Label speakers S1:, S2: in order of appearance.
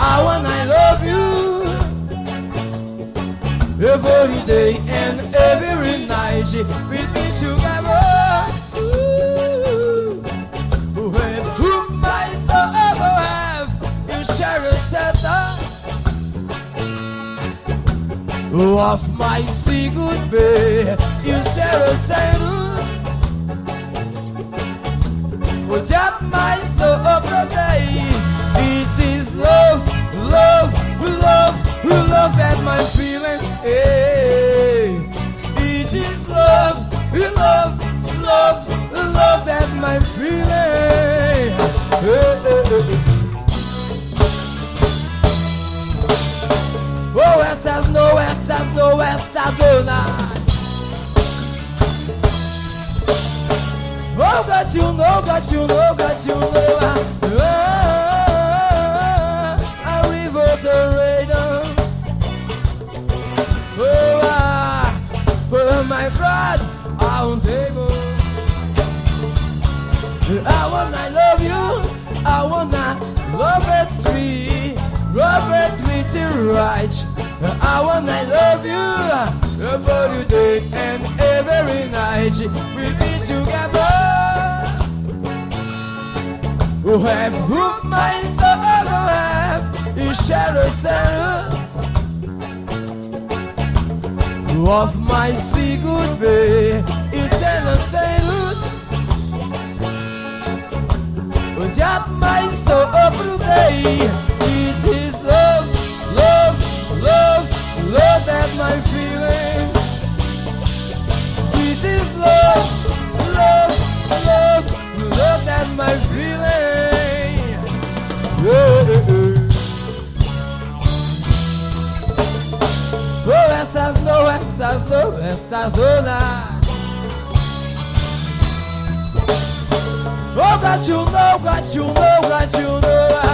S1: I wanna love you every day and every night. We'll be together. Whom my soul ever have in Sharon Center of my secret bay in Sharon Center. That my soul protect. It is love, love, love, love that my feelings. Hey. It is love, love, love, love that my feelings. Hey, hey, hey. Oh, estas no, night. Oh, got you know, a river the radar. Oh, put my blood on table. I wanna love you, I wanna love it three, till right. I wanna love you every day and every night. We'll be together. Who have whom my soul ever have in Shadow Center of my secret bay in Shadow Center. That my soul every day. It is love, love, love, love that my feeling. This is love, love, love, love that my feeling. Yeah. Oh, estas no night. Oh, got you know,